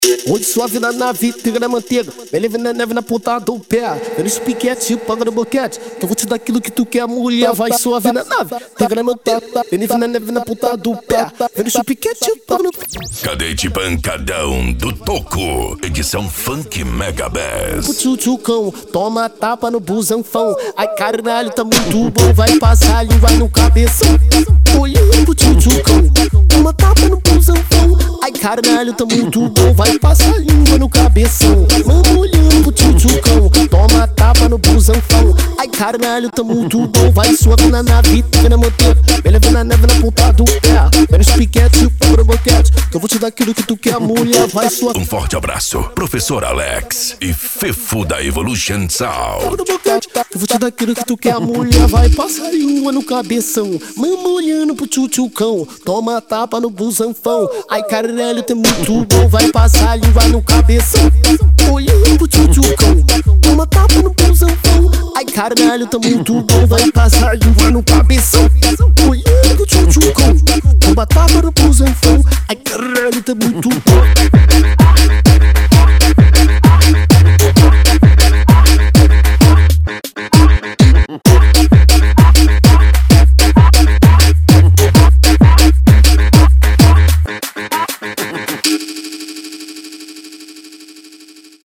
Hoje suave na nave, pega na manteiga, me leve na neve na ponta do pé. Vendo os piquete, paga no boquete, que eu vou te dar aquilo que tu quer, mulher. Vai suave na nave, pega na manteiga, me leve na neve na ponta do pé. Vendo os piquete, paga no... Cadete Pancadão do Toco, edição Funk Mega Bass. O tchutchucão, toma tapa no busanfão. Ai caralho, tá muito bom, vai passar a língua no cabeção. Oi, o tchutchucão, toma tapa no busanfão. Ai caralho, tá muito bom, vai passar a língua no cabeção. Mano olhando pro tchutchucão, toma tapa no busanfão. Ai caralho, tá muito bom, vai suave na nave, pega na manteiga, me leva na neve na ponta do pé. Vendo os piquete, paga no boquete, que eu vou te dar aquilo que tu quer, mulher. Vai suave. Um forte abraço, Professor Alex e Fefo da Evolution Sound. Paga no boquete, que eu vou te dar aquilo que tu quer, mulher. Vai passar a língua no cabeção. Mano olhando pro tchutchucão, toma tapa no busanfão. Ai caralho, tá muito bom, vai passar a língua no cabeção. Olhando pro tchutchucão, toma tapa no busanfão. Ai caralho, tá muito bom, vai passar a língua no cabeção. Olhando pro tchutchucão, toma tapa no busanfão. Ai caralho, tá muito bom.